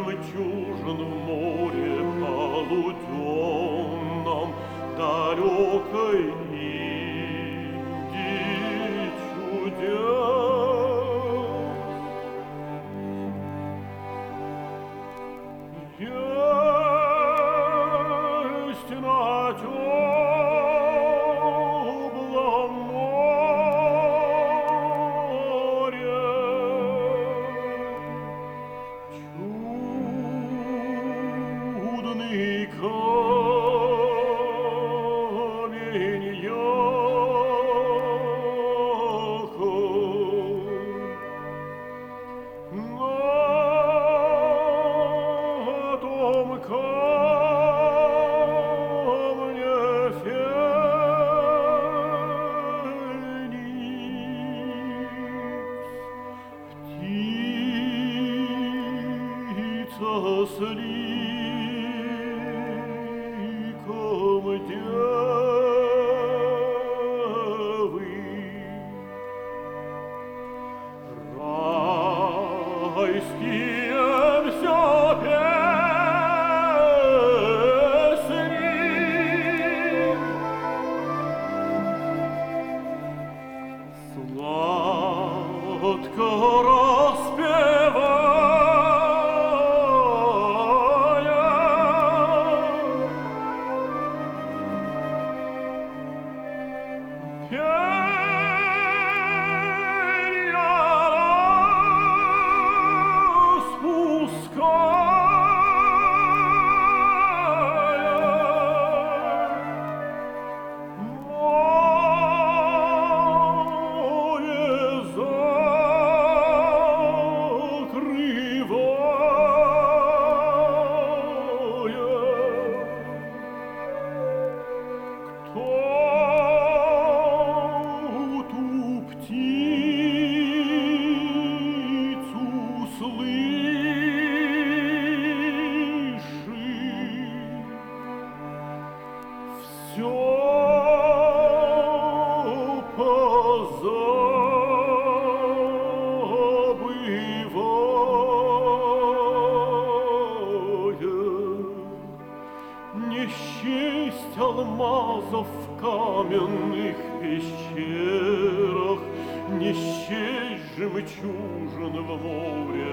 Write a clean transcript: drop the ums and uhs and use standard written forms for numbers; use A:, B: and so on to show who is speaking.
A: жемчужин в море полуденном, далекой Индии чудес. Есть на теплом море чудный камень ехал. На том камне феникс, птица с ликом девы, райские все песни, сладко распевая, перья распуская, море закрывая. Кто ту птицу слышит, все позабывая, не счесть алмазов в каменных пещерах, не счесть жемчужин в море